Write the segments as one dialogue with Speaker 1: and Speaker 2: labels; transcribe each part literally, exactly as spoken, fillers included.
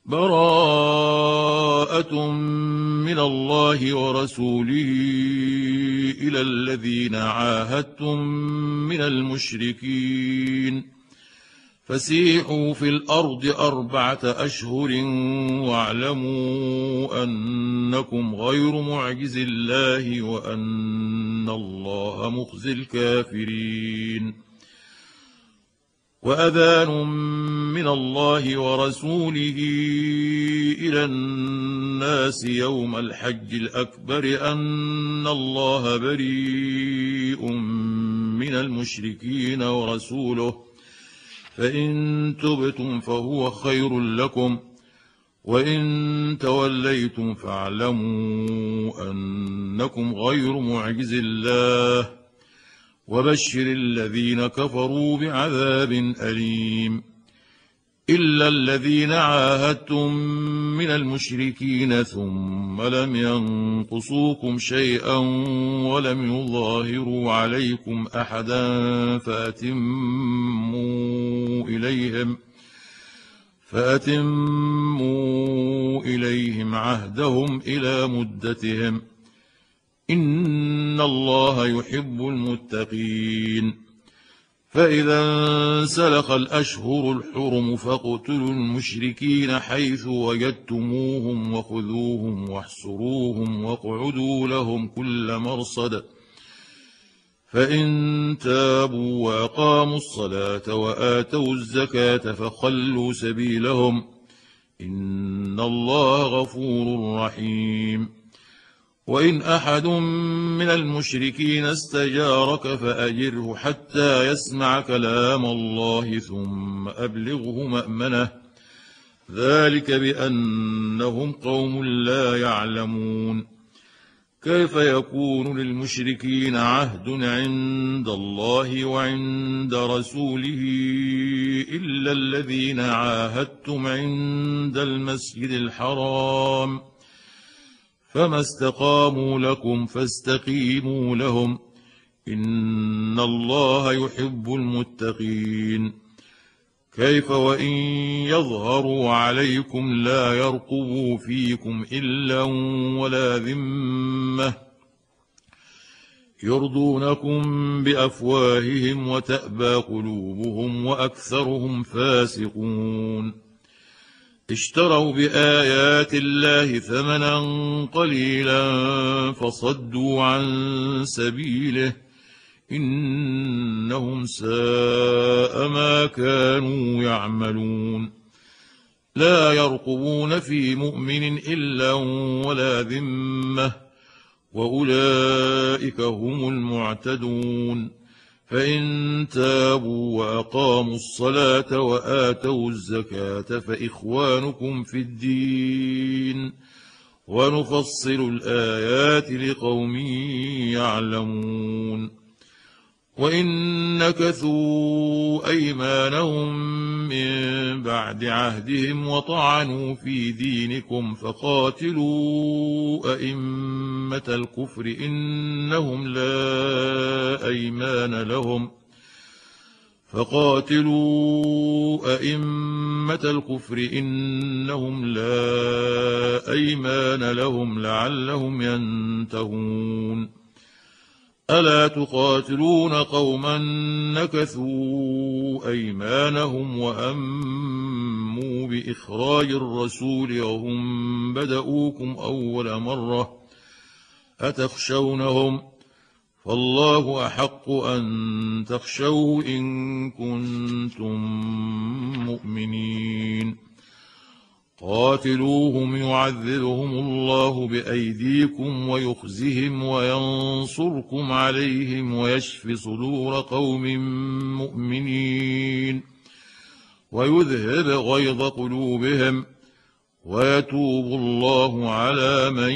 Speaker 1: براءة من الله ورسوله إلى الذين عاهدتم من المشركين فسيحوا في الأرض أربعة أشهر واعلموا أنكم غير معجز الله وأن الله مخزي الكافرين. وأذان من الله ورسوله إلى الناس يوم الحج الأكبر أن الله بريء من المشركين ورسوله فإن تبتم فهو خير لكم وإن توليتم فاعلموا أنكم غير معجز الله وبشر الذين كفروا بعذاب أليم. إلا الذين عاهدتم من المشركين ثم لم ينقصوكم شيئا ولم يظاهروا عليكم أحدا فأتموا إليهم فأتموا إليهم عهدهم إلى مدتهم إن الله يحب المتقين. فإذا انسلخ الأشهر الحرم فاقتلوا المشركين حيث وجدتموهم وخذوهم واحصروهم واقعدوا لهم كل مرصد فإن تابوا وأقاموا الصلاة وآتوا الزكاة فخلوا سبيلهم إن الله غفور رحيم. وإن أحد من المشركين استجارك فأجره حتى يسمع كلام الله ثم أبلغه مأمنه ذلك بأنهم قوم لا يعلمون. كيف يكون للمشركين عهد عند الله وعند رسوله إلا الذين عاهدتم عند المسجد الحرام فما استقاموا لكم فاستقيموا لهم إن الله يحب المتقين. كيف وإن يظهروا عليكم لا يرقبوا فيكم إلا ولا ذمة يرضونكم بأفواههم وتأبى قلوبهم وأكثرهم فاسقون. اشتروا بآيات الله ثمنا قليلا فصدوا عن سبيله إنهم ساء ما كانوا يعملون. لا يرقبون في مؤمن إلا ولا ذمة وأولئك هم المعتدون. فإن تابوا وأقاموا الصلاة وآتوا الزكاة فإخوانكم في الدين ونفصل الآيات لقوم يعلمون. وإن نكثوا أيمانهم من بعد عهدهم وطعنوا في دينكم فقاتلوا أئمة الكفر إنهم لا أيمان لهم فقاتلوا أئمة الكفر إنهم لا أيمان لهم لعلهم ينتهون. ألا تقاتلون قوما نكثوا أيمانهم وهموا بإخراج الرسول وهم بدؤوكم أول مرة أتخشونهم فالله أحق أن تخشوه إن كنتم مؤمنين. قاتلوهم يعذبهم الله بأيديكم ويخزهم وينصركم عليهم ويشف صدور قوم مؤمنين ويذهب غيظ قلوبهم ويتوب الله على من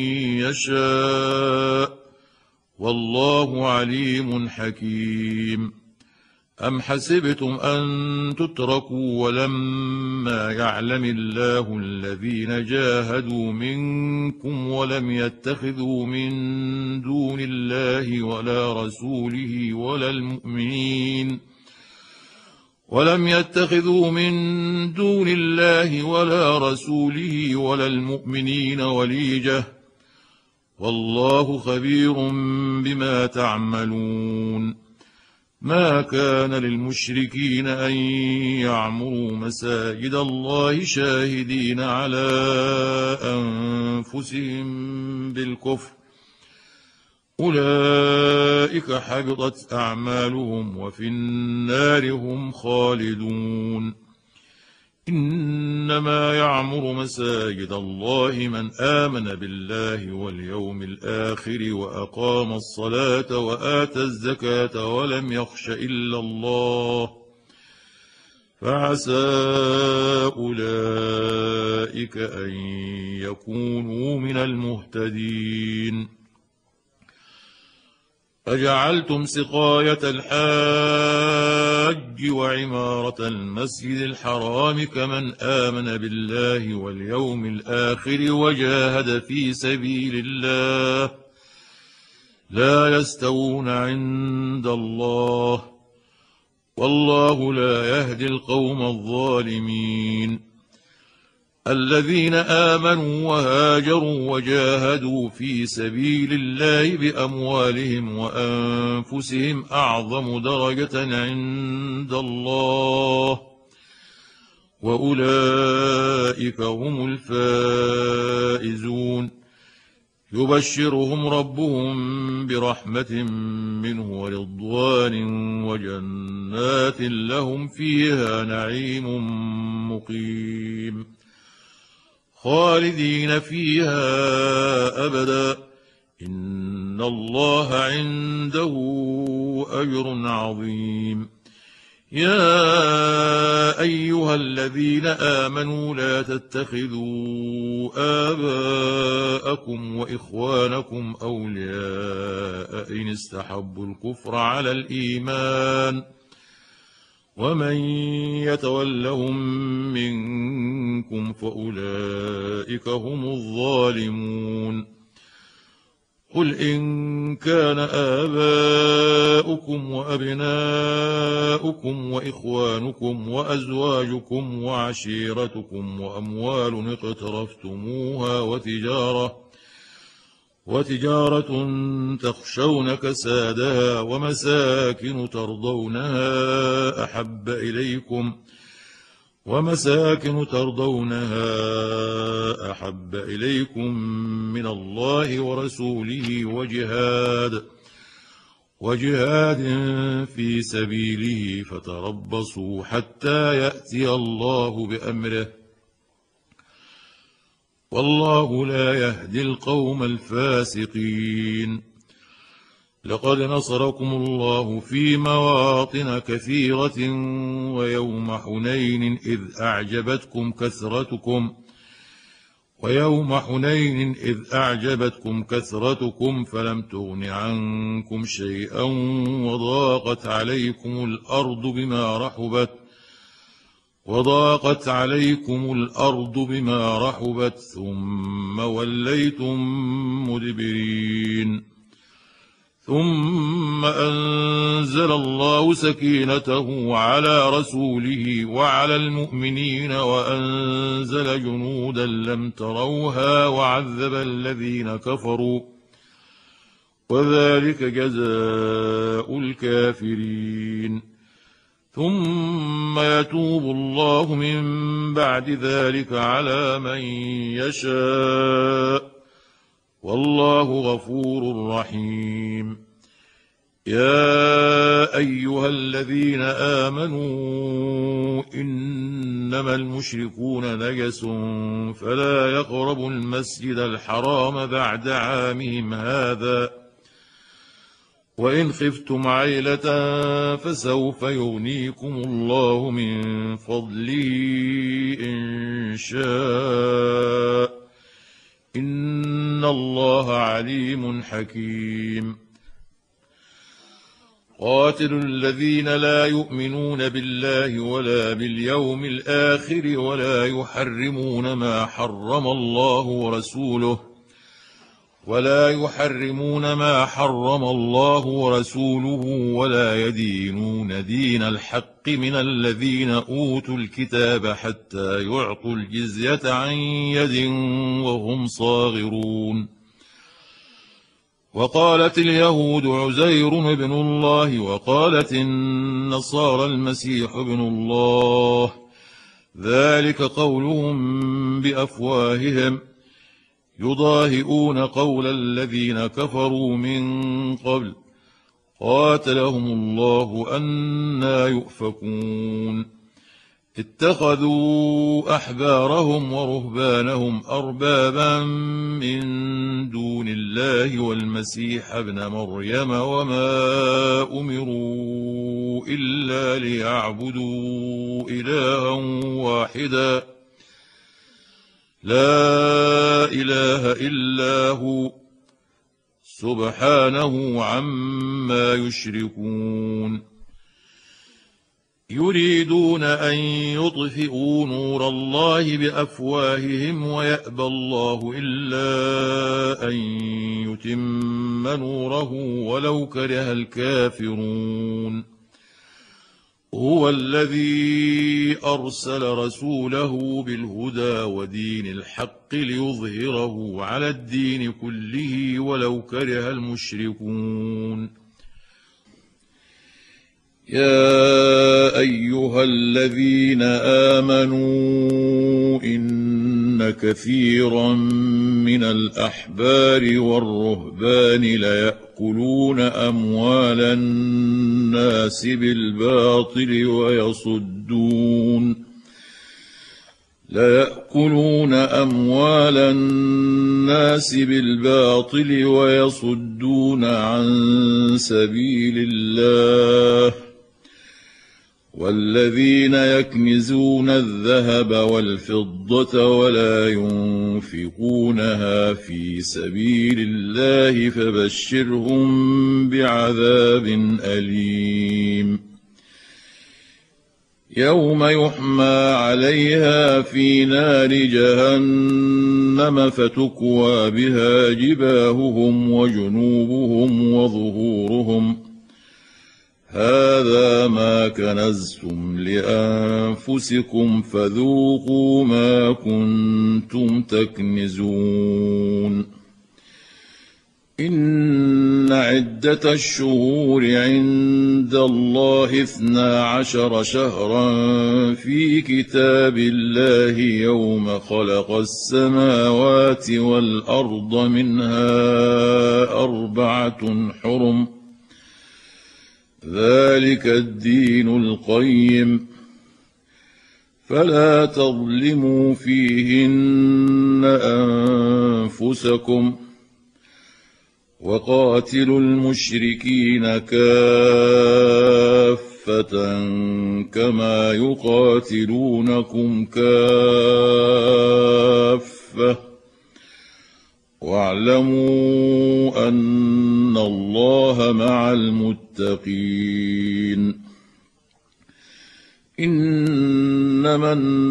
Speaker 1: يشاء والله عليم حكيم. أم حسبتم أن تتركوا ولما يعلم الله الذين جاهدوا منكم ولم يتخذوا من دون الله ولا رسوله ولا المؤمنين ولم يتخذوا من دون الله ولا رسوله ولا المؤمنين وليجة والله خبير بما تعملون ما كان للمشركين أن يعمروا مساجد الله شاهدين على أنفسهم بالكفر أولئك حبطت أعمالهم وفي النار هم خالدون إنما يعمر مساجد الله من آمن بالله واليوم الآخر وأقام الصلاة وآتى الزكاة ولم يخش إلا الله فعسى أولئك أن يكونوا من المهتدين أجعلتم سقاية الحاج وعمارة المسجد الحرام كمن آمن بالله واليوم الآخر وجاهد في سبيل الله لا يستوون عند الله والله لا يهدي القوم الظالمين الذين آمنوا وهاجروا وجاهدوا في سبيل الله بأموالهم وأنفسهم أعظم درجة عند الله وأولئك هم الفائزون يبشرهم ربهم برحمة منه ورضوان وجنات لهم فيها نعيم مقيم خالدين فيها أبدا إن الله عنده أجر عظيم يا أيها الذين آمنوا لا تتخذوا آباءكم وإخوانكم أولياء إن استحبوا الكفر على الإيمان ومن يتولهم منكم فأولئك هم الظالمون قل إن كان آباؤكم وأبناؤكم وإخوانكم وأزواجكم وعشيرتكم وأموال اقترفتموها وتجارة وتجارة تخشون كسادها ومساكن ترضونها أحب إليكم ومساكن ترضونها أحب إليكم من الله ورسوله وجهاد وجهاد في سبيله فتربصوا حتى يأتي الله بأمره والله لا يهدي القوم الفاسقين لقد نصركم الله في مواطن كثيرة ويوم حنين إذ أعجبتكم كثرتكم ويوم حنين إذ أعجبتكم كثرتكم فلم تغن عنكم شيئا وضاقت عليكم الأرض بما رحبت وضاقت عليكم الأرض بما رحبت ثم وليتم مدبرين ثم أنزل الله سكينته على رسوله وعلى المؤمنين وأنزل جنودا لم تروها وعذب الذين كفروا وذلك جزاء الكافرين ثم يتوب الله من بعد ذلك على من يشاء والله غفور رحيم يا أيها الذين آمنوا إنما المشركون نجس فلا يقربوا المسجد الحرام بعد عامهم هذا وإن خفتم عيلة فسوف يغنيكم الله من فضله إن شاء إن الله عليم حكيم قاتلوا الذين لا يؤمنون بالله ولا باليوم الآخر ولا يحرمون ما حرم الله ورسوله ولا يحرمون ما حرم الله ورسوله ولا يدينون دين الحق من الذين أوتوا الكتاب حتى يعطوا الجزية عن يد وهم صاغرون. وقالت اليهود عزير ابن الله وقالت النصارى المسيح ابن الله، ذلك قولهم بأفواههم يضاهئون قول الذين كفروا من قبل قاتلهم الله أنى يؤفكون. اتخذوا أحبارهم ورهبانهم أربابا من دون الله والمسيح ابن مريم وما أمروا إلا ليعبدوا إلها واحدا لا إله إلا هو سبحانه عما يشركون. يريدون أن يطفئوا نور الله بأفواههم ويأبى الله إلا أن يتم نوره ولو كره الكافرون. هو الذي أرسل رسوله بالهدى ودين الحق ليظهره على الدين كله ولو كره المشركون. يا أيها الذين آمنوا إن كثيرا من الأحبار والرهبان ليأكلون أموال الناس بالباطل ويصدون ليأكلون أموال الناس بالباطل ويصدون عن سبيل الله. والذين يكنزون الذهب والفضة ولا ينفقونها في سبيل الله فبشرهم بعذاب أليم. يوم يحمى عليها في نار جهنم فتكوى بها جباههم وجنوبهم وظهورهم هذا ما كنزتم لأنفسكم فذوقوا ما كنتم تكنزون. إن عدة الشهور عند الله اثنا عشر شهرا في كتاب الله يوم خلق السماوات والأرض منها أربعة حرم ذلك الدين القيم فلا تظلموا فيهن أنفسكم وقاتلوا المشركين كافة كما يقاتلونكم كافة واعلموا أن الله مع المتقين. إنما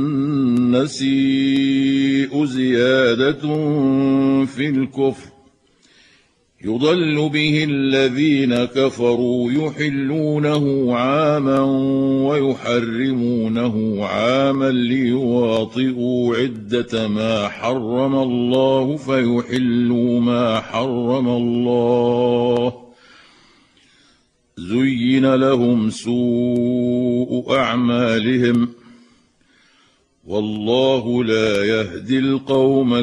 Speaker 1: النسيء زيادة في الكفر يضل به الذين كفروا يحلونه عاما ويحرمونه عاما ليواطئوا عدة ما حرم الله فيحلوا ما حرم الله. زين لهم سوء أعمالهم والله لا يهدي القوم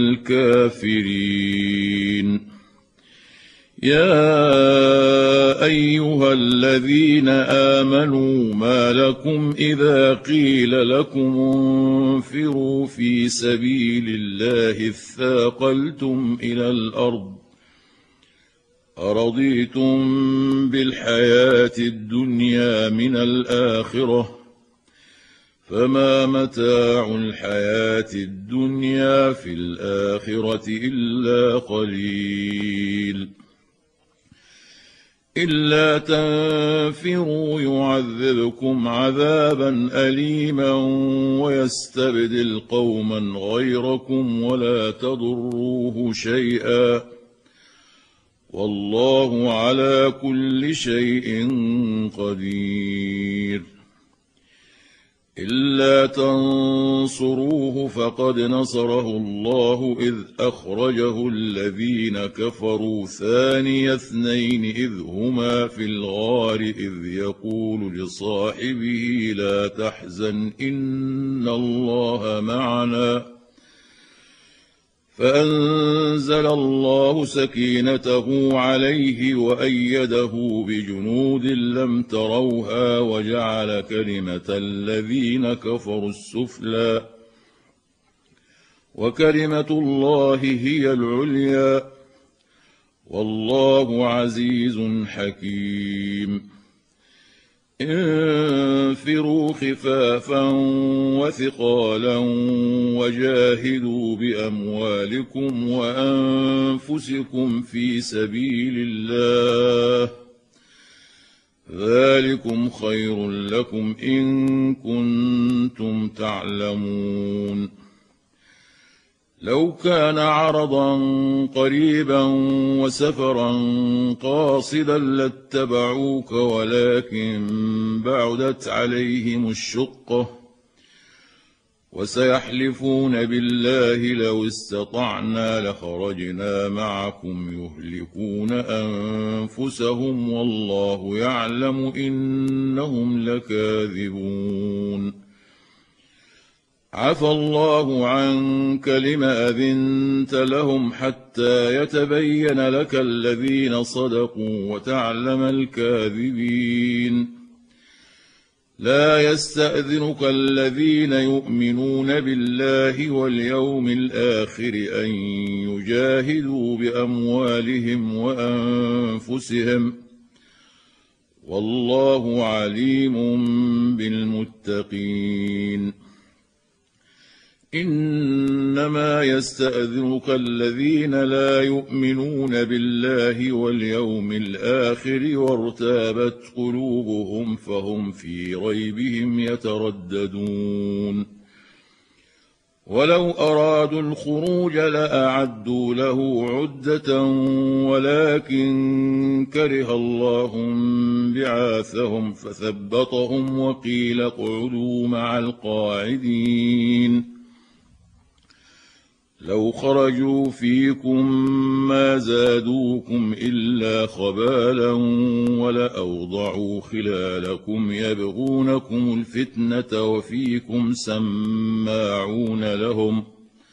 Speaker 1: الكافرين. يا أيها الذين آمنوا ما لكم إذا قيل لكم انفروا في سبيل الله اثاقلتم إلى الأرض أرضيتم بالحياة الدنيا من الآخرة فما متاع الحياة الدنيا في الآخرة إلا قليل. إلا تنفروا يعذبكم عذابا أليما ويستبدل قوما غيركم ولا تضروه شيئا والله على كل شيء قدير. إلا تنصروه فقد نصره الله إذ أخرجه الذين كفروا ثاني اثنين إذ هما في الغار إذ يقول لصاحبه لا تحزن إن الله معنا، فأنزل الله سكينته عليه وأيده بجنود لم تروها وجعل كلمة الذين كفروا السفلى وكلمة الله هي العليا والله عزيز حكيم. انفروا خفافا وثقالا وجاهدوا بأموالكم وأنفسكم في سبيل الله ذلكم خير لكم إن كنتم تعلمون. لو كان عرضا قريبا وسفرا قاصدا لاتبعوك ولكن بعدت عليهم الشقة وسيحلفون بالله لو استطعنا لخرجنا معكم يهلكون أنفسهم والله يعلم إنهم لكاذبون. عفى الله عنك لم أذنت لهم حتى يتبين لك الذين صدقوا وتعلم الكاذبين. لا يستأذنك الذين يؤمنون بالله واليوم الآخر أن يجاهدوا بأموالهم وأنفسهم والله عليم بالمتقين. إنما يستأذنك الذين لا يؤمنون بالله واليوم الآخر وارتابت قلوبهم فهم في ريبهم يترددون. ولو أرادوا الخروج لأعدوا له عدة ولكن كره الله بعاثهم فثبطهم وقيل اقعدوا مع القاعدين. لو خرجوا فيكم ما زادوكم إلا خبالا ولأوضعوا خلالكم يبغونكم الفتنة وفيكم سماعون لهم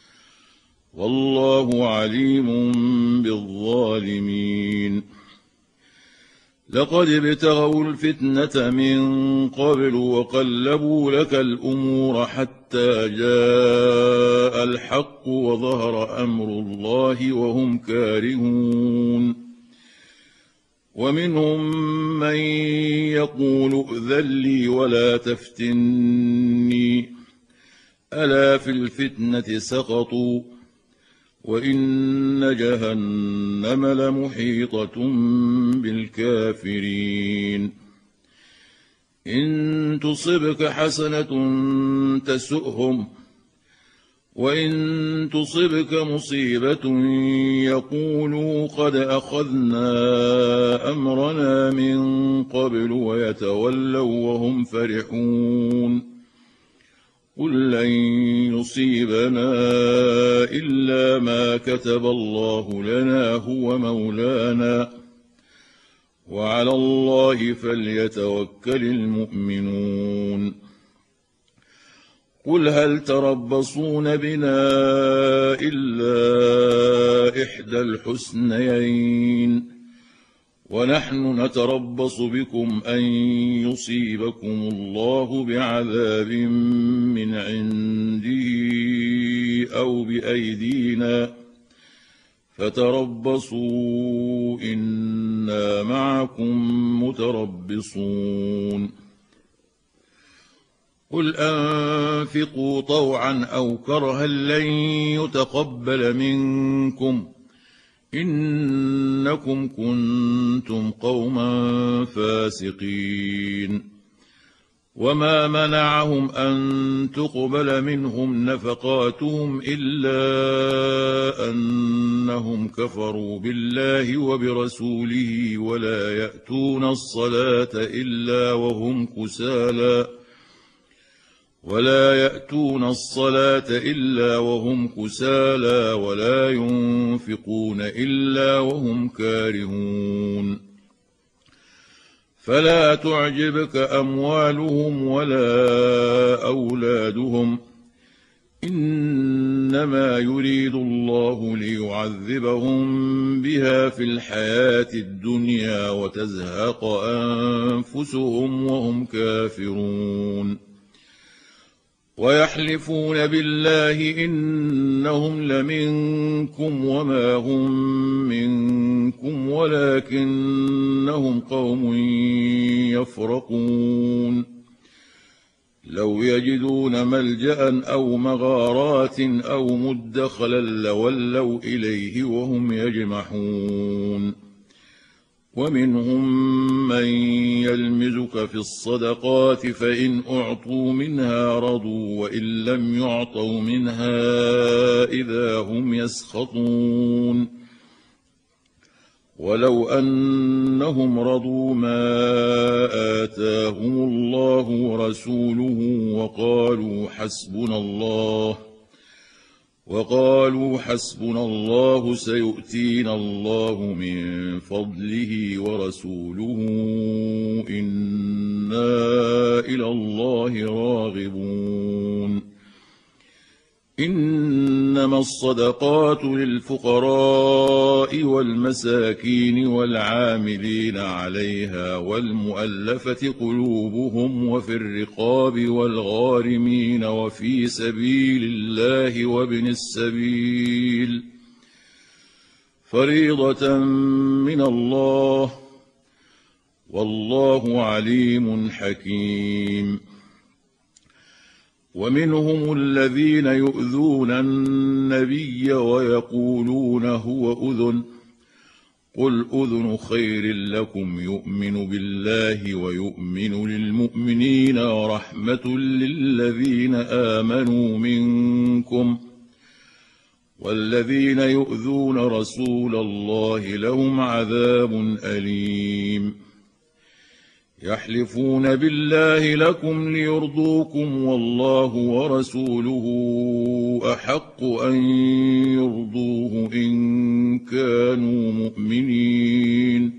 Speaker 1: والله عليم بالظالمين. لقد ابتغوا الفتنة من قبل وقلبوا لك الأمور حتى جاء الحق وظهر أمر الله وهم كارهون. ومنهم من يقول ائذن لي ولا تفتني ألا في الفتنة سقطوا وإن جهنم لمحيطة بالكافرين. إن تصبك حسنة تسؤهم وإن تصبك مصيبة يقولوا قد أخذنا أمرنا من قبل ويتولوا وهم فرحون. قل لن يصيبنا إلا ما كتب الله لنا هو مولانا وعلى الله فليتوكل المؤمنون. قل هل تربصون بنا إلا إحدى الحسنيين ونحن نتربص بكم أن يصيبكم الله بعذاب من عنده أو بأيدينا فتربصوا إنا معكم متربصون. قل أنفقوا طوعا أو كرها لن يتقبل منكم إنكم كنتم قوما فاسقين. وما منعهم أن تقبل منهم نفقاتهم إلا أنهم كفروا بالله وبرسوله ولا يأتون الصلاة إلا وهم كسالى ولا يأتون الصلاة إلا وهم كسالى ولا ينفقون إلا وهم كارهون فلا تعجبك أموالهم ولا أولادهم إنما يريد الله ليعذبهم بها في الحياة الدنيا وتزهق أنفسهم وهم كافرون ويحلفون بالله إنهم لمنكم وما هم منكم ولكنهم قوم يفرقون لو يجدون ملجأ أو مغارات أو مدخلا لولوا إليه وهم يجمحون ومنهم من يلمزك في الصدقات فإن أعطوا منها رضوا وإن لم يعطوا منها إذا هم يسخطون ولو أنهم رضوا ما آتاهم الله ورسوله وقالوا حسبنا الله وقالوا حسبنا الله سيؤتينا الله من فضله ورسوله إنا إلى الله راغبون إنما الصدقات للفقراء والمساكين والعاملين عليها والمؤلفة قلوبهم وفي الرقاب والغارمين وفي سبيل الله وابن السبيل فريضة من الله والله عليم حكيم ومنهم الذين يؤذون النبي ويقولون هو أذن قل أذن خير لكم يؤمن بالله ويؤمن للمؤمنين ورحمة للذين آمنوا منكم والذين يؤذون رسول الله لهم عذاب أليم يحلفون بالله لكم ليرضوكم والله ورسوله أحق أن يرضوه إن كانوا مؤمنين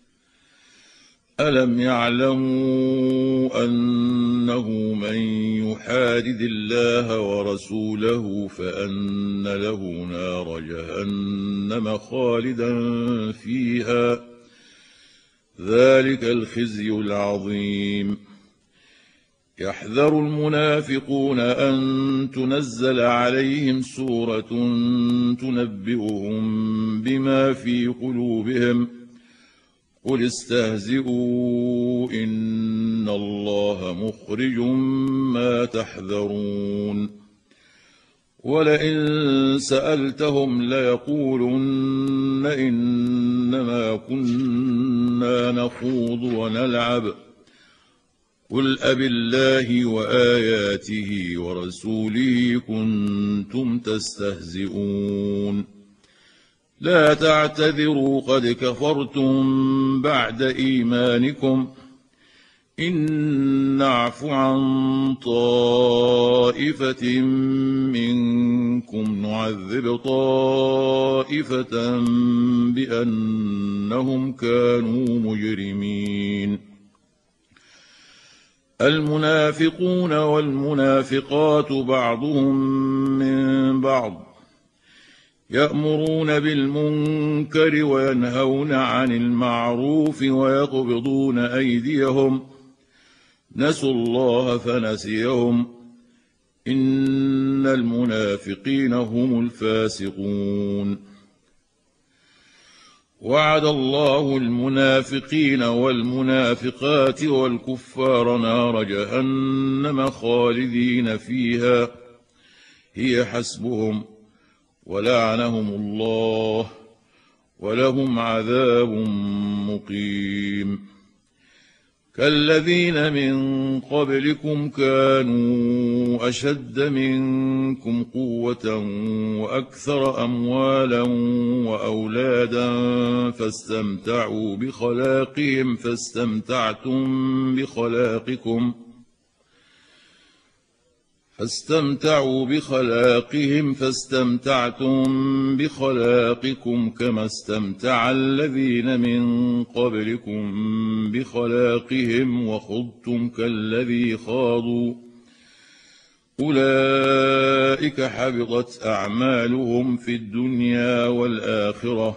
Speaker 1: ألم يعلموا أنه من يحادد الله ورسوله فأن له نار جهنم خالدا فيها ذلك الخزي العظيم يحذر المنافقون أن تنزل عليهم سورة تنبئهم بما في قلوبهم قل استهزئوا إن الله مخرج ما تحذرون ولئن سألتهم ليقولن إنما كنا نخوض ونلعب قل أبالله وآياته ورسوله كنتم تستهزئون لا تعتذروا قد كفرتم بعد إيمانكم إن نعف عن طائفة منكم نعذب طائفة بأنهم كانوا مجرمين المنافقون والمنافقات بعضهم من بعض يأمرون بالمنكر وينهون عن المعروف ويقبضون أيديهم نسوا الله فنسيهم إن المنافقين هم الفاسقون وعد الله المنافقين والمنافقات والكفار نار جهنم خالدين فيها هي حسبهم ولعنهم الله ولهم عذاب مقيم كالذين من قبلكم كانوا أشد منكم قوة وأكثر أموالا وأولادا فاستمتعوا بخلاقهم فاستمتعتم بخلاقكم فاستمتعوا بخلاقهم فاستمتعتم بخلاقكم كما استمتع الذين من قبلكم بخلاقهم وخضتم كالذي خاضوا أولئك حبطت أعمالهم في الدنيا والآخرة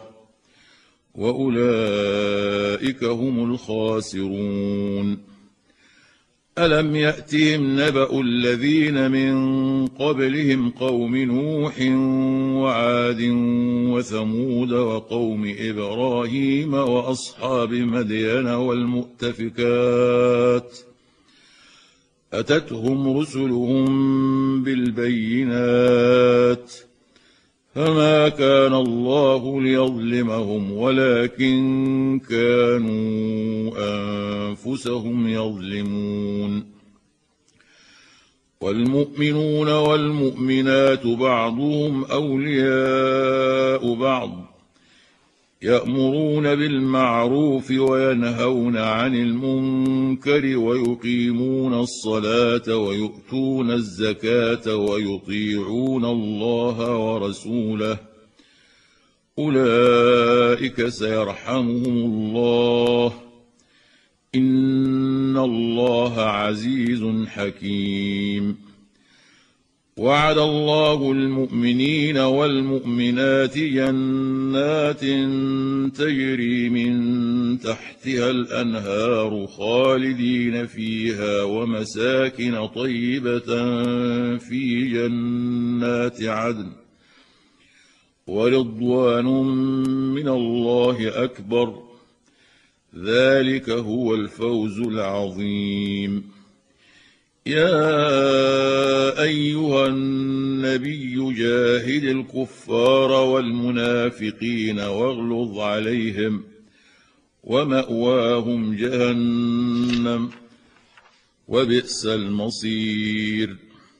Speaker 1: وأولئك هم الخاسرون. ألم يأتهم نبأ الذين من قبلهم قوم نوح وعاد وثمود وقوم إبراهيم وأصحاب مدين والمؤتفكات أتتهم رسلهم بالبينات فما كان الله ليظلمهم ولكن كانوا أنفسهم يظلمون. والمؤمنون والمؤمنات بعضهم أولياء بعض يأمرون بالمعروف وينهون عن المنكر ويقيمون الصلاة ويؤتون الزكاة ويطيعون الله ورسوله أولئك سيرحمهم الله إن الله عزيز حكيم. وعد الله المؤمنين والمؤمنات جنات تجري من تحتها الأنهار خالدين فيها ومساكن طيبة في جنات عدن ورضوان من الله أكبر ذلك هو الفوز العظيم. يا أيها النبي جاهد الكفار والمنافقين واغلظ عليهم ومأواهم جهنم وبئس المصير.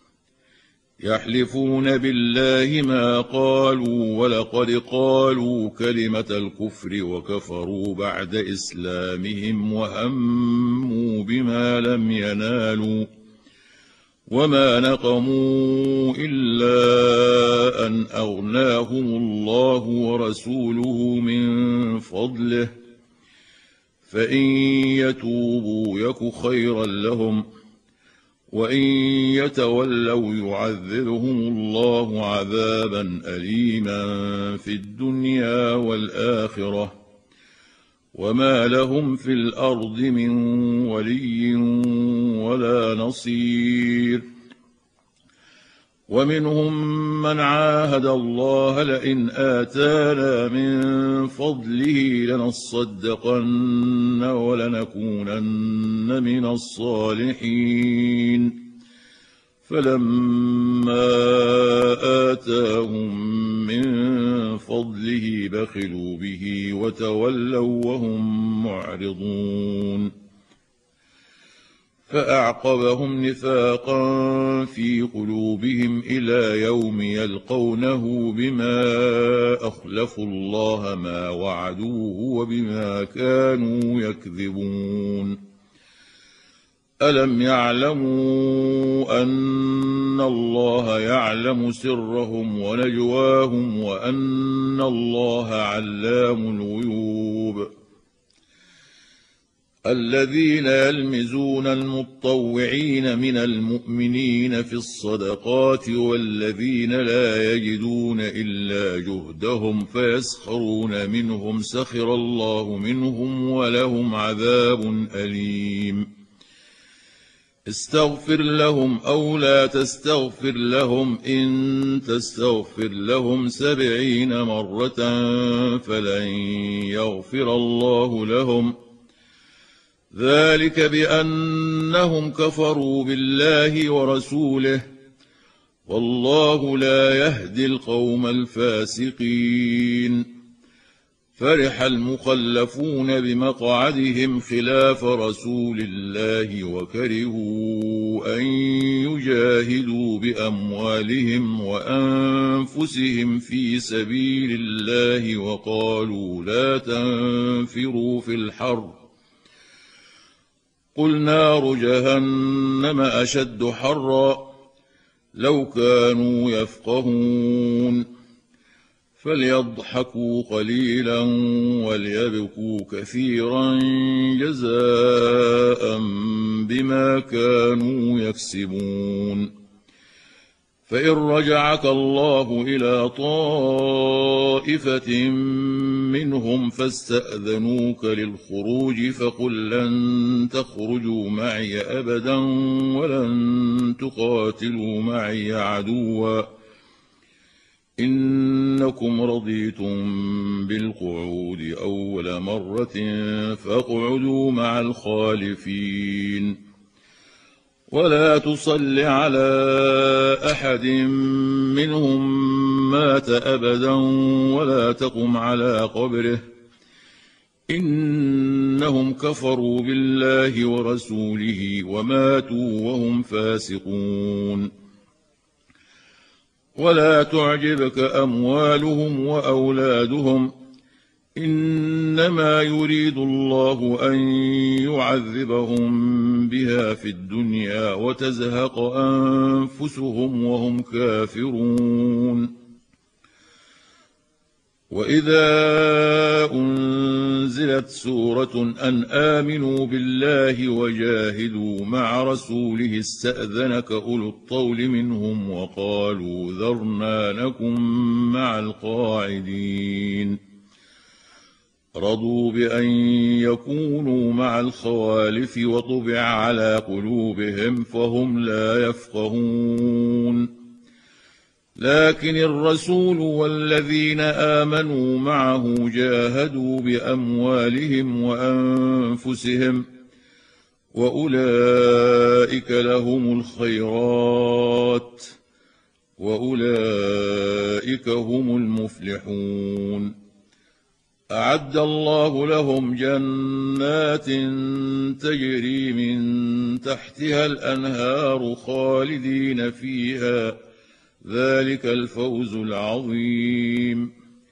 Speaker 1: يحلفون بالله ما قالوا ولقد قالوا كلمة الكفر وكفروا بعد إسلامهم وهموا بما لم ينالوا وما نقموا إلا أن أغناهم الله ورسوله من فضله فإن يتوبوا يك خيرا لهم وإن يتولوا يعذبهم الله عذابا أليما في الدنيا والآخرة وما لهم في الأرض من ولي ولا نصير. ومنهم من عاهد الله لئن آتانا من فضله لنصدقن ولنكونن من الصالحين فلما آتاهم من فضله بخلوا به وتولوا وهم معرضون. فأعقبهم نفاقا في قلوبهم إلى يوم يلقونه بما أخلفوا الله ما وعدوه وبما كانوا يكذبون. ألم يعلموا أن الله يعلم سرهم ونجواهم وأن الله علام الغيوب. الذين يلمزون المطوعين من المؤمنين في الصدقات والذين لا يجدون إلا جهدهم فيسخرون منهم سخر الله منهم ولهم عذاب أليم. استغفر لهم أو لا تستغفر لهم إن تستغفر لهم سبعين مرة فلن يغفر الله لهم ذلك بأنهم كفروا بالله ورسوله والله لا يهدي القوم الفاسقين. فرح المخلفون بمقعدهم خلاف رسول الله وكرهوا أن يجاهدوا بأموالهم وأنفسهم في سبيل الله وقالوا لا تنفروا في الحر قل نار جهنم أشد حرا لو كانوا يفقهون فليضحكوا قليلا وليبكوا كثيرا جزاء بما كانوا يكسبون فإن رجعك الله إلى طائفة منهم فاستأذنوك للخروج فقل لن تخرجوا معي أبدا ولن تقاتلوا معي عدوا إنكم رضيتم بالقعود أول مرة فاقعدوا مع الخالفين ولا تصل على أحد منهم مات أبدا ولا تقم على قبره إنهم كفروا بالله ورسوله وماتوا وهم فاسقون ولا تعجبك أموالهم وأولادهم إنما يريد الله أن يعذبهم بها في الدنيا وتزهق أنفسهم وهم كافرون وإذا أنزلت سورة أن آمنوا بالله وجاهدوا مع رسوله استأذنك أولو الطول منهم وقالوا ذرنا نكن مع القاعدين رضوا بأن يكونوا مع الخوالف وطبع على قلوبهم فهم لا يفقهون لكن الرسول والذين آمنوا معه جاهدوا بأموالهم وأنفسهم وأولئك لهم الخيرات وأولئك هم المفلحون أعد الله لهم جنات تجري من تحتها الأنهار خالدين فيها ذلك الفوز العظيم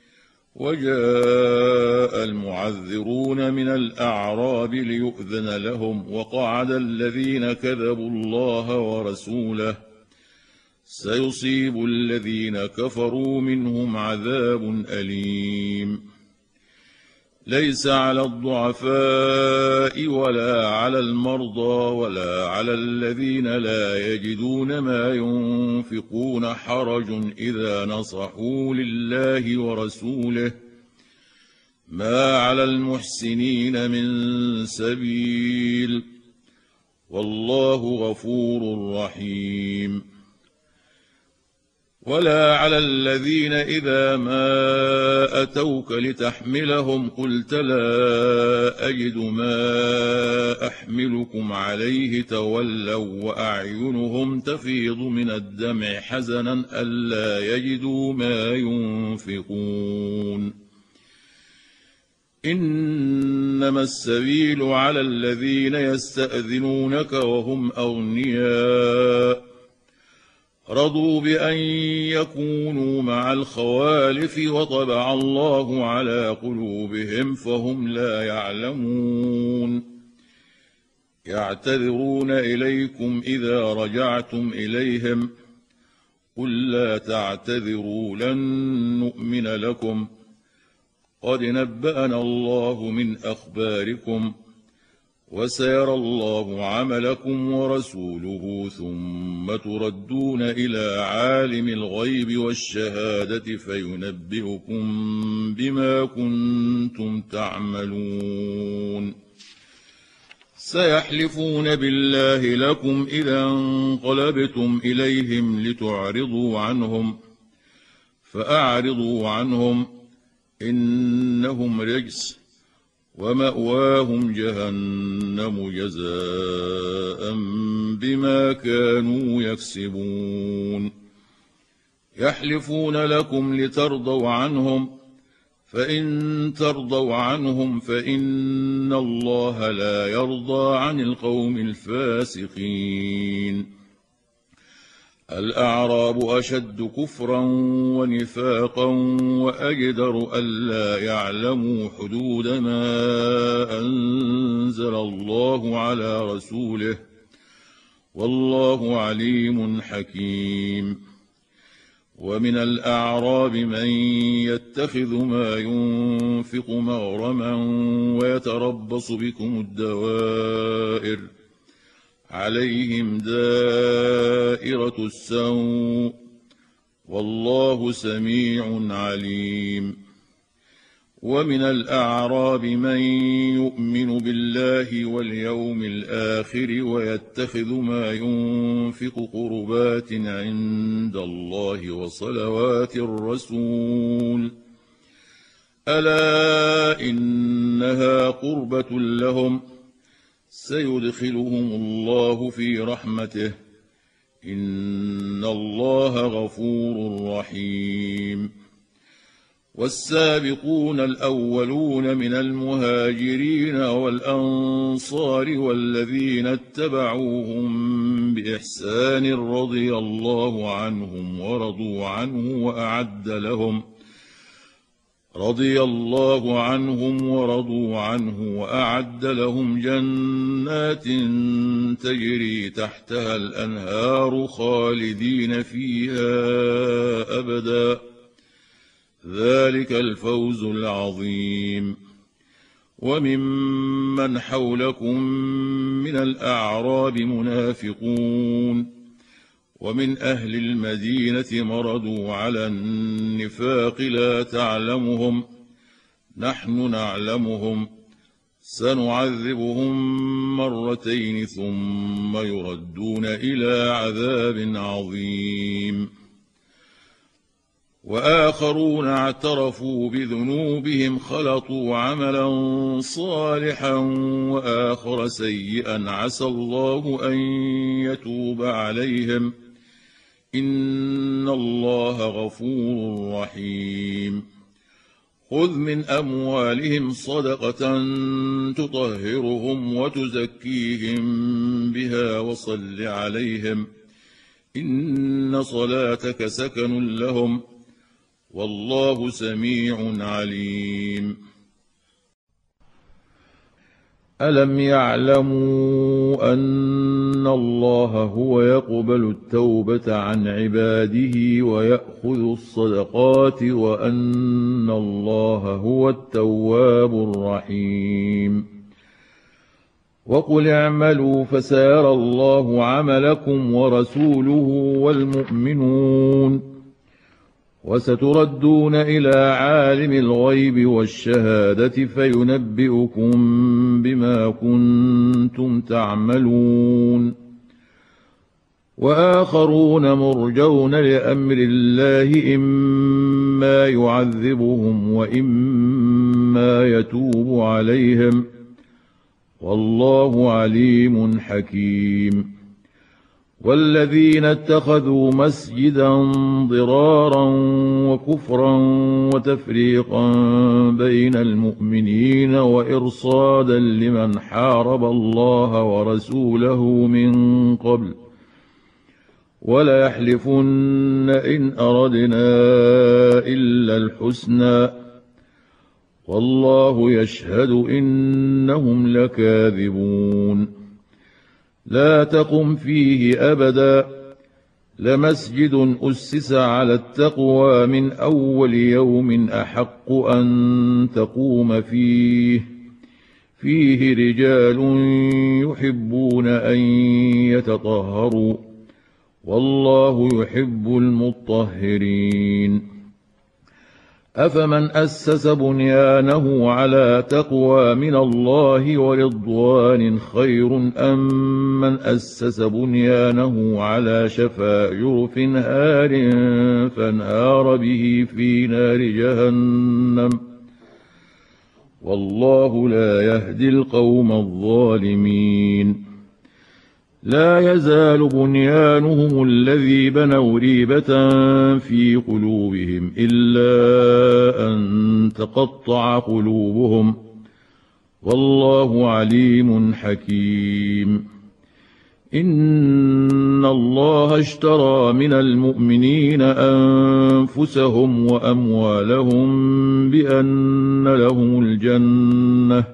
Speaker 1: وجاء المعذرون من الأعراب ليؤذن لهم وقعد الذين كذبوا الله ورسوله سيصيب الذين كفروا منهم عذاب أليم ليس على الضعفاء ولا على المرضى ولا على الذين لا يجدون ما ينفقون حرج إذا نصحوا لله ورسوله ما على المحسنين من سبيل والله غفور رحيم ولا على الذين إذا ما أتوك لتحملهم قلت لا أجد ما أحملكم عليه تولوا وأعينهم تفيض من الدمع حزنا ألا يجدوا ما ينفقون إنما السبيل على الذين يستأذنونك وهم أغنياء رضوا بأن يكونوا مع الخوالف وطبع الله على قلوبهم فهم لا يعلمون يعتذرون إليكم إذا رجعتم إليهم قل لا تعتذروا لن نؤمن لكم قد نبأنا الله من أخباركم وسيرى الله عملكم ورسوله ثم تردون إلى عالم الغيب والشهادة فينبئكم بما كنتم تعملون سيحلفون بالله لكم إذا انقلبتم إليهم لتعرضوا عنهم فأعرضوا عنهم إنهم رجس ومأواهم جهنم جزاء بما كانوا يكسبون يحلفون لكم لترضوا عنهم فإن ترضوا عنهم فإن الله لا يرضى عن القوم الفاسقين. الأعراب أشد كفرا ونفاقا وأجدر ألا يعلموا حدود ما أنزل الله على رسوله، والله عليم حكيم. ومن الأعراب من يتخذ ما ينفق مغرما ويتربص بكم الدوائر، عليهم دائرة السوء، والله سميع عليم. ومن الأعراب من يؤمن بالله واليوم الآخر ويتخذ ما ينفق قربات عند الله وصلوات الرسول، ألا إنها قربة لهم، سيدخلهم الله في رحمته، إن الله غفور رحيم. والسابقون الأولون من المهاجرين والأنصار والذين اتبعوهم بإحسان رضي الله عنهم ورضوا عنه وأعد لهم رضي الله عنهم ورضوا عنه وأعد لهم جنات تجري تحتها الأنهار خالدين فيها أبدا، ذلك الفوز العظيم. وممن حولكم من الأعراب منافقون، ومن أهل المدينة مردوا على النفاق لا تعلمهم، نحن نعلمهم، سنعذبهم مرتين ثم يردون إلى عذاب عظيم. وآخرون اعترفوا بذنوبهم خلطوا عملا صالحا وآخر سيئا عسى الله أن يتوب عليهم، إن الله غفور رحيم. خذ من أموالهم صدقة تطهرهم وتزكيهم بها وصل عليهم، إن صلاتك سكن لهم، والله سميع عليم. ألم يعلموا أن الله هو يقبل التوبة عن عباده ويأخذ الصدقات وأن الله هو التواب الرحيم؟ وقل اعملوا فسيرى الله عملكم ورسوله والمؤمنون، وستردون إلى عالم الغيب والشهادة فينبئكم بما كنتم تعملون. وآخرون مرجون لأمر الله، إما يعذبهم وإما يتوب عليهم، والله عليم حكيم. والذين اتخذوا مسجدا ضرارا وكفرا وتفريقا بين المؤمنين وإرصادا لمن حارب الله ورسوله من قبل ولا يحلفن إن أردنا إلا الحسنى، والله يشهد إنهم لكاذبون. لا تقم فيه أبدا، لمسجد أسس على التقوى من أول يوم أحق أن تقوم فيه، فيه رجال يحبون أن يتطهروا، والله يحب المطهرين. أفمن أسس بنيانه على تقوى من الله ورضوان خير أم من أسس بنيانه على شفا جرف هار فانهار به في نار جهنم، والله لا يهدي القوم الظالمين. لا يزال بنيانهم الذي بنوا ريبة في قلوبهم إلا أن تقطع قلوبهم، والله عليم حكيم. إن الله اشترى من المؤمنين أنفسهم وأموالهم بأن لهم الجنة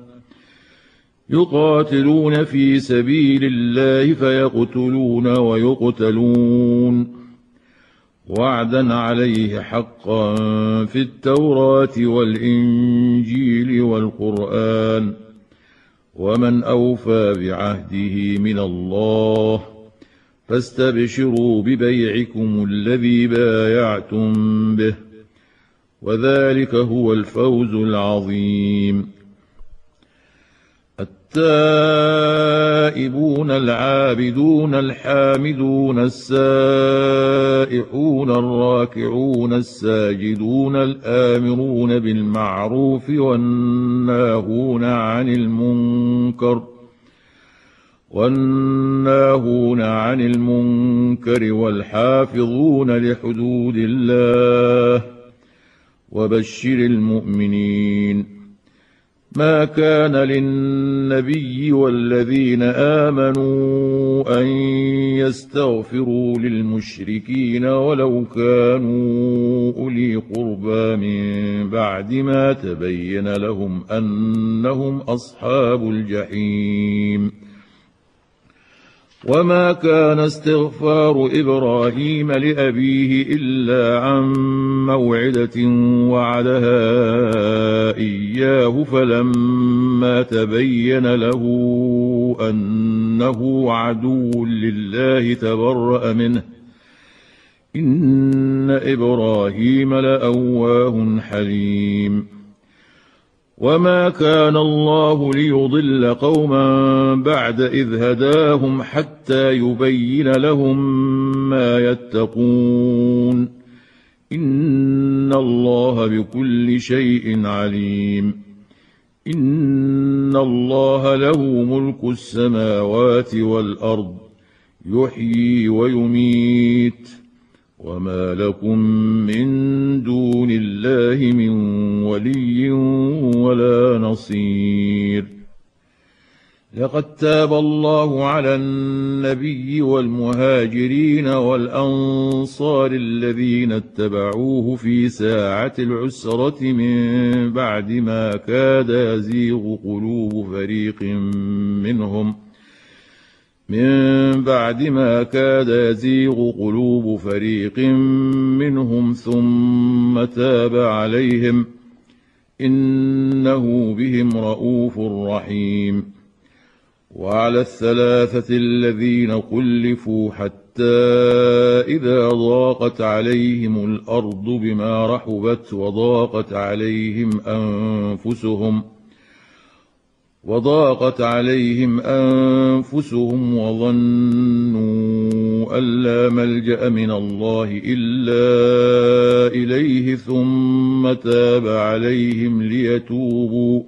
Speaker 1: يقاتلون في سبيل الله فيقتلون ويقتلون، وعدا عليه حقا في التوراة والإنجيل والقرآن، ومن أوفى بعهده من الله، فاستبشروا ببيعكم الذي بايعتم به، وذلك هو الفوز العظيم. التائبون العابدون الحامدون السائحون الراكعون الساجدون الآمرون بالمعروف والناهون عن المنكر والناهون عن المنكر والحافظون لحدود الله، وبشر المؤمنين. ما كان للنبي والذين آمنوا أن يستغفروا للمشركين ولو كانوا أولي قربى من بعد ما تبين لهم أنهم أصحاب الجحيم. وما كان استغفار إبراهيم لأبيه إلا عن موعدة وعدها إياه فلما تبين له أنه عدو لله تبرأ منه، إن إبراهيم لأواه حليم. وما كان الله ليضل قوما بعد إذ هداهم حتى يبين لهم ما يتقون، إن الله بكل شيء عليم. إن الله له ملك السماوات والأرض يحيي ويميت، وما لكم من دون الله من ولي ولا نصير. لقد تاب الله على النبي والمهاجرين والأنصار الذين اتبعوه في ساعة العسرة من بعد ما كاد يزيغ قلوب فريق منهم من بعد ما كاد يزيغ قلوب فريق منهم ثم تاب عليهم، إنه بهم رءوف رحيم. وعلى الثلاثة الذين خلفوا حتى إذا ضاقت عليهم الأرض بما رحبت وضاقت عليهم أنفسهم وضاقت عليهم أنفسهم وظنوا أن لا ملجأ من الله إلا إليه ثم تاب عليهم ليتوبوا،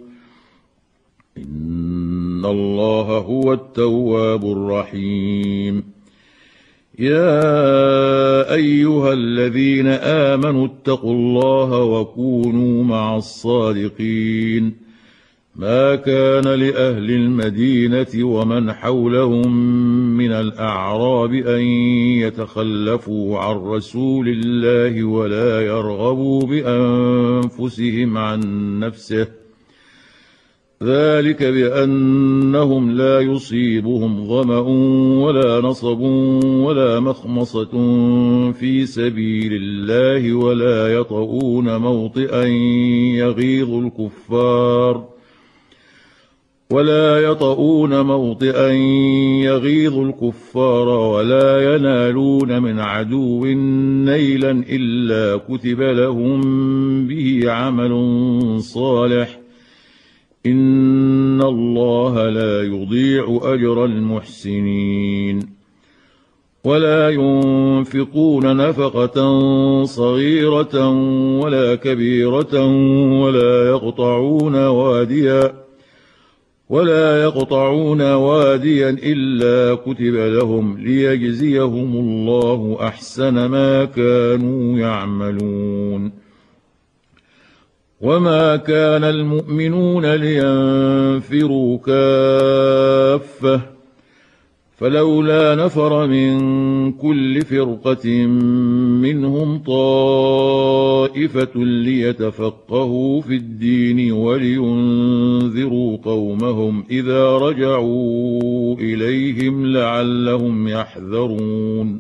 Speaker 1: إن الله هو التواب الرحيم. يا أيها الذين آمنوا اتقوا الله وكونوا مع الصادقين. ما كان لأهل المدينة ومن حولهم من الأعراب أن يتخلفوا عن رسول الله ولا يرغبوا بأنفسهم عن نفسه، ذلك بأنهم لا يصيبهم ظمأ ولا نصب ولا مخمصة في سبيل الله ولا يطؤون موطئا يغيظ الكفار ولا يطؤون موطئا يغيظ الكفار ولا ينالون من عدو نيلا إلا كتب لهم به عمل صالح، إن الله لا يضيع أجر المحسنين. ولا ينفقون نفقة صغيرة ولا كبيرة ولا يقطعون واديا ولا يقطعون واديا إلا كتب لهم ليجزيهم الله أحسن ما كانوا يعملون. وما كان المؤمنون لينفروا كافة فلولا نفر من كل فرقة منهم طائفة ليتفقهوا في الدين ولينذروا قومهم إذا رجعوا إليهم لعلهم يحذرون.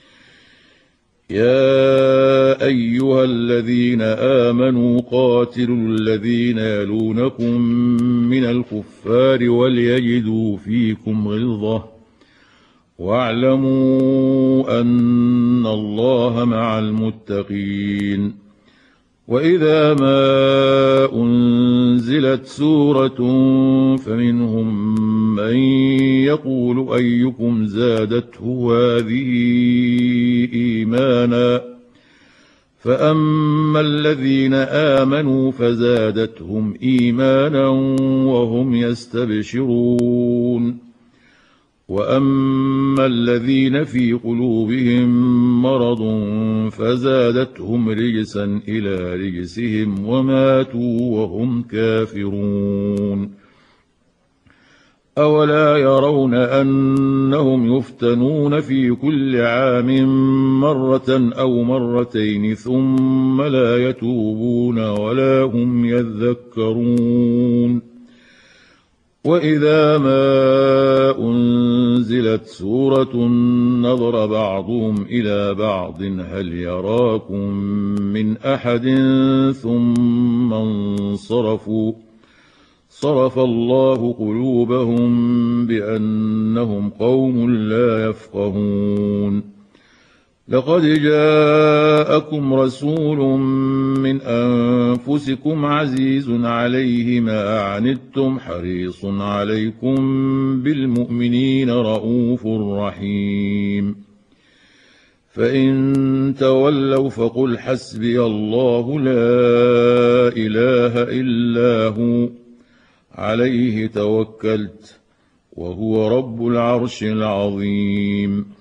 Speaker 1: يا أيها الذين آمنوا قاتلوا الذين يلونكم من الكفار وليجدوا فيكم غلظة واعلموا أن الله مع المتقين. وإذا ما أنزلت سورة فمنهم من يقول أيكم زادته هذه إيمانا فأما الذين آمنوا فزادتهم إيمانا وهم يستبشرون. وأما الذين في قلوبهم مرض فزادتهم رجسا إلى رجسهم وماتوا وهم كافرون. أولا يرون أنهم يفتنون في كل عام مرة أو مرتين ثم لا يتوبون ولا هم يذكرون. وإذا ما أنزلت سورة نظر بعضهم إلى بعض هل يراكم من أحد ثم انصرفوا صرف الله قلوبهم بأنهم قوم لا يفقهون. لقد جاءكم رسول من أنفسكم عزيز عليه ما أعنتم حريص عليكم بالمؤمنين رءوف رحيم. فإن تولوا فقل حسبي الله لا إله إلا هو عليه توكلت وهو رب العرش العظيم.